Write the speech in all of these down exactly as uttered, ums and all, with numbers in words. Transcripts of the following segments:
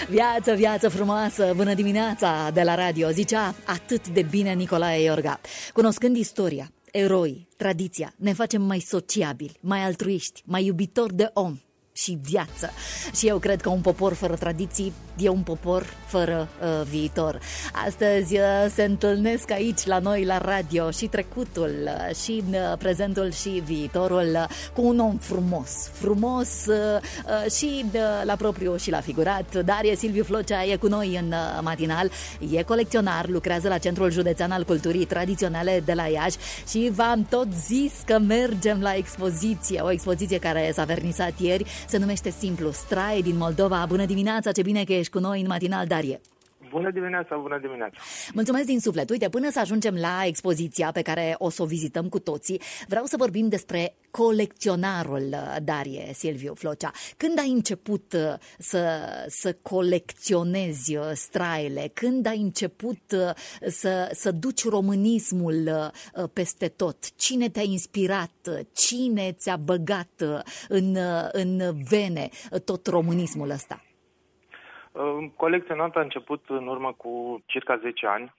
Viață, viață frumoasă, bună dimineața de la radio, zicea atât de bine Nicolae Iorga. Cunoscând istoria, eroi, tradiția, ne facem mai sociabili, mai altruiști, mai iubitori de om și viață. Și eu cred că un popor fără tradiții e un popor fără uh, viitor. Astăzi uh, se întâlnesc aici la noi la radio și trecutul, uh, și uh, prezentul și viitorul uh, cu un om frumos, frumos uh, uh, și uh, la propriu și la figurat. Darie Silviu Flocea e cu noi în uh, matinal, e colecționar, lucrează la Centrul Județean al Culturii Tradiționale de la Iași și v-am tot zis că mergem la expoziție, o expoziție care s-a vernisat ieri. Se numește simplu Straie din Moldova. Bună dimineața, ce bine că ești cu noi în matinal, Darie. Bună dimineața, bună dimineața. Mulțumesc din suflet. Uite, până să ajungem la expoziția pe care o să o vizităm cu toții, vreau să vorbim despre colecționarul Darie Silviu Flocea. Când ai început să, să colecționezi straiele? Când ai început să, să duci românismul peste tot? Cine te-a inspirat? Cine ți-a băgat în, în vene tot românismul ăsta? Colecționat a început în urmă cu circa zece ani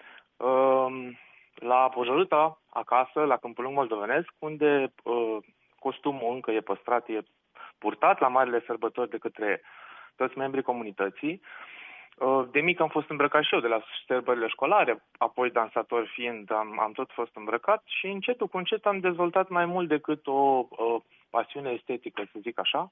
la Pojorâta, acasă, la Câmpul Lung moldovenesc, unde costumul încă e păstrat, e purtat la marile sărbători de către toți membrii comunității. De mic am fost îmbrăcat și eu de la sărbările școlare, apoi dansator fiind, am, am tot fost îmbrăcat și încetul cu încet am dezvoltat mai mult decât o, o pasiune estetică, să zic așa.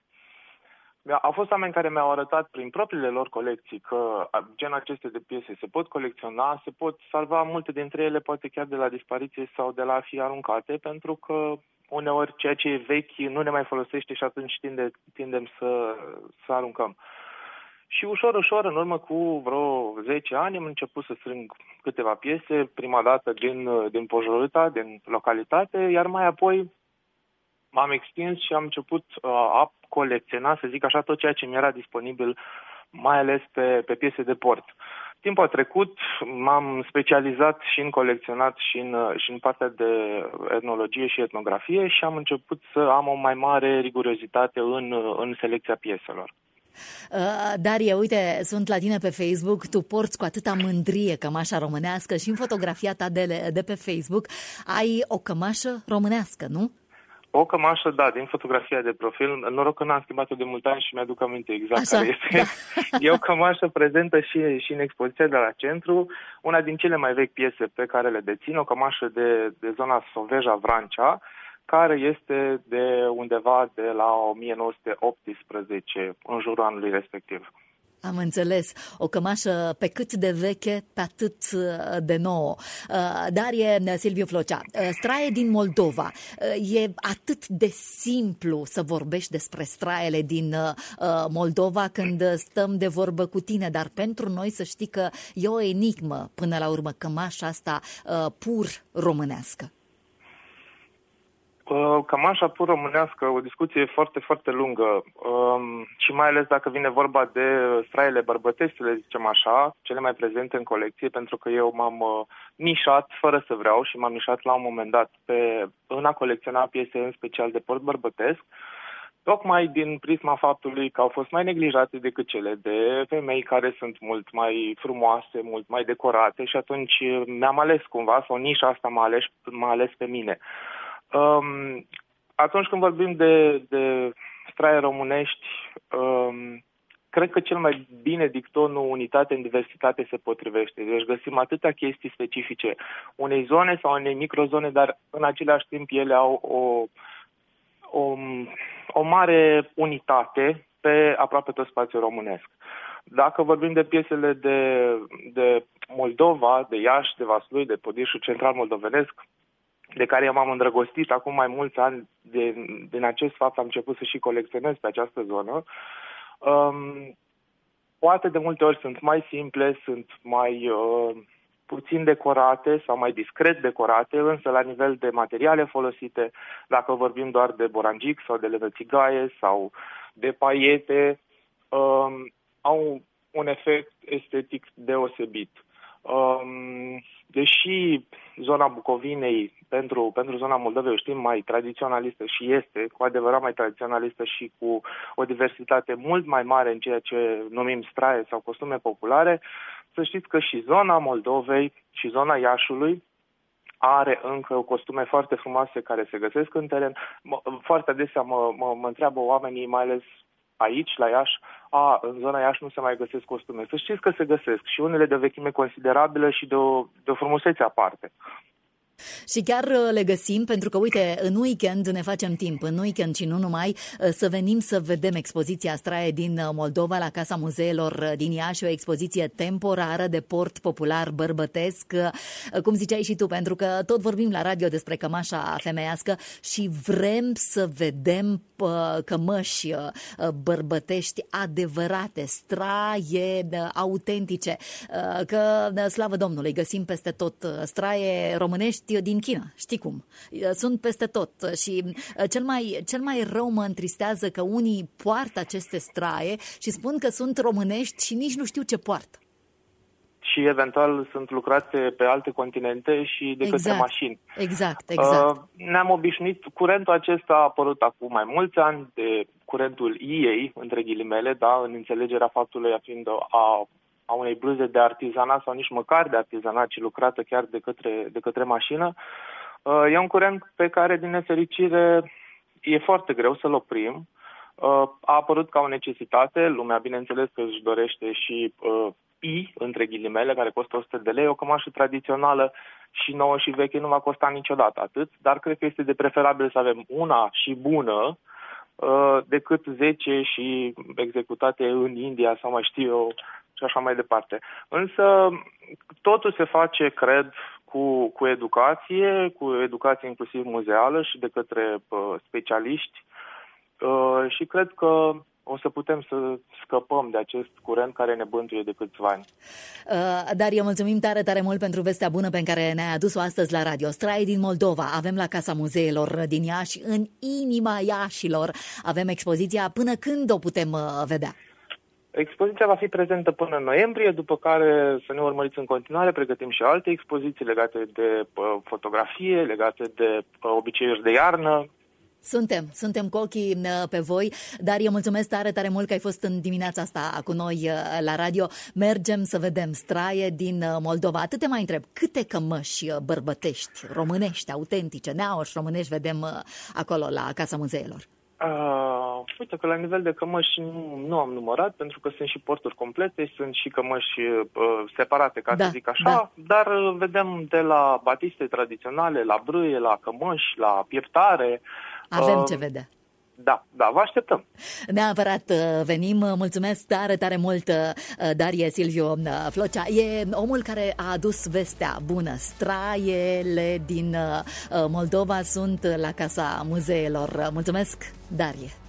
Au fost oameni care mi-au arătat prin propriile lor colecții că genul aceste de piese se pot colecționa, se pot salva multe dintre ele, poate chiar de la dispariție sau de la a fi aruncate, pentru că uneori ceea ce e vechi nu ne mai folosește și atunci tinde, tindem să, să aruncăm. Și ușor, ușor, în urmă cu vreo zece ani, am început să strâng câteva piese, prima dată din, din Pojorâta, din localitate, iar mai apoi m-am extins și am început uh, a colecționa, să zic așa, tot ceea ce mi era disponibil, mai ales pe, pe piese de port. Timpul a trecut, m-am specializat și în colecționat și în, și în partea de etnologie și etnografie și am început să am o mai mare rigurozitate în, în selecția pieselor. Uh, Darie, uite, sunt la tine pe Facebook, tu porți cu atâta mândrie cămașa românească și în fotografia ta de, de pe Facebook ai o cămașă românească, nu? O cămașă, da, din fotografia de profil. Noroc că n-am schimbat-o de mult ani și mi-aduc aminte exact Așa, care este. Da. E o cămașă prezentă și, și în expoziția de la centru, una din cele mai vechi piese pe care le dețin, o cămașă de, de zona Soveja-Vrancea, care este de undeva de la o mie nouă sute optsprezece, în jurul anului respectiv. Am înțeles. O cămașă pe cât de veche, pe atât de nouă. Darie Silviu Flocea, Straie din Moldova. E atât de simplu să vorbești despre straiele din Moldova când stăm de vorbă cu tine, dar pentru noi să știi că e o enigmă până la urmă cămașa asta pur românească. Cămașa pur românească, o discuție foarte, foarte lungă um, și mai ales dacă vine vorba de straiele bărbătești, le zicem așa, cele mai prezente în colecție, pentru că eu m-am uh, nișat fără să vreau și m-am nișat la un moment dat pe, în a colecționa piese în special de port bărbătesc, tocmai din prisma faptului că au fost mai neglijate decât cele de femei care sunt mult mai frumoase, mult mai decorate și atunci mi-am ales cumva, sau nișa asta m-a ales, m-a ales pe mine. Um, atunci când vorbim de, de straie românești, um, cred că cel mai bine dictonul unitate în diversitate se potrivește. Deci găsim atâtea chestii specifice unei zone sau unei microzone, dar în același timp ele au o, o, o mare unitate pe aproape tot spațiul românesc. Dacă vorbim de piesele de, de Moldova, de Iași, de Vaslui, de Podișul Central Moldovenesc, de care eu m-am îndrăgostit acum mai mulți ani, de, din acest fapt am început să și colecționez pe această zonă. Um, poate de multe ori sunt mai simple, sunt mai uh, puțin decorate sau mai discret decorate, însă la nivel de materiale folosite, dacă vorbim doar de borangic sau de levățigaie sau de paiete, um, au un efect estetic deosebit. Deși zona Bucovinei pentru, pentru zona Moldovei, o știm, mai tradiționalistă și este cu adevărat mai tradiționalistă și cu o diversitate mult mai mare în ceea ce numim straie sau costume populare, să știți că și zona Moldovei și zona Iașului are încă costume foarte frumoase care se găsesc în teren. Foarte adesea mă, mă, mă întreabă oamenii, mai ales aici, la Iași, a, în zona Iași nu se mai găsesc costume. Să știți că se găsesc și unele de o vechime considerabilă și de o, de o frumusețe aparte. Și chiar le găsim pentru că, uite, în weekend ne facem timp, în weekend și nu numai, să venim să vedem expoziția Straie din Moldova la Casa Muzeelor din Iași, o expoziție temporară de port popular bărbătesc, cum ziceai și tu, pentru că tot vorbim la radio despre cămașa femeiască și vrem să vedem cămăși bărbătești adevărate, straie autentice, că, slavă Domnului, găsim peste tot straie românești din China, știi cum? Sunt peste tot și cel mai, cel mai rău mă întristează că unii poartă aceste straie și spun că sunt românești și nici nu știu ce poartă. Și eventual sunt lucrate pe alte continente și de exact, către mașini. Exact, exact. Uh, ne-am obișnuit, curentul acesta a apărut acum mai mulți ani, de curentul ei, între ghilimele, da, în înțelegerea faptului a fiind a a unei bluze de artizanat sau nici măcar de artizanat, ci lucrată chiar de către, de către mașină. E un curent pe care, din nefericire, e foarte greu să-l oprim. A apărut ca o necesitate, lumea, bineînțeles, că își dorește și I, între ghilimele, care costă o sută de lei, o cămașă tradițională și nouă și veche nu va costa niciodată atât, dar cred că este de preferabil să avem una și bună, decât zece și executate în India sau mai știu eu, și așa mai departe. Însă totul se face, cred, cu, cu educație, cu educație inclusiv muzeală și de către uh, specialiști uh, și cred că o să putem să scăpăm de acest curent care ne bântuie de câțiva ani. Uh, Daria, mulțumim tare, tare mult pentru vestea bună pe care ne-ai adus-o astăzi la radio. Straie din Moldova, avem la Casa Muzeelor din Iași, în inima Iașilor. Avem expoziția. Până când o putem uh, vedea? Expoziția va fi prezentă până în noiembrie, după care să ne urmăriți în continuare, pregătim și alte expoziții legate de uh, fotografie, legate de uh, obiceiuri de iarnă. Suntem, suntem cu ochii pe voi. Daria, mulțumesc tare, tare mult că ai fost în dimineața asta cu noi la radio. Mergem să vedem straie din Moldova. Atât te mai întreb, câte cămăși bărbătești, românești, autentice, neauși românești vedem acolo la Casa Muzeelor? Uh, uite că la nivel de cămăși nu, nu am numărat, pentru că sunt și porturi complete, sunt și cămăși uh, separate, ca da, să zic așa, da. Dar uh, vedem de la batiste tradiționale, la brâie, la cămăși, la pieptare. Avem uh, ce vedea. Da, da, vă așteptăm. Neapărat venim, mulțumesc tare, tare mult, Darie Silviu Flocea. E omul care a adus vestea bună. Straiele din Moldova sunt la Casa Muzeelor. Mulțumesc, Darie.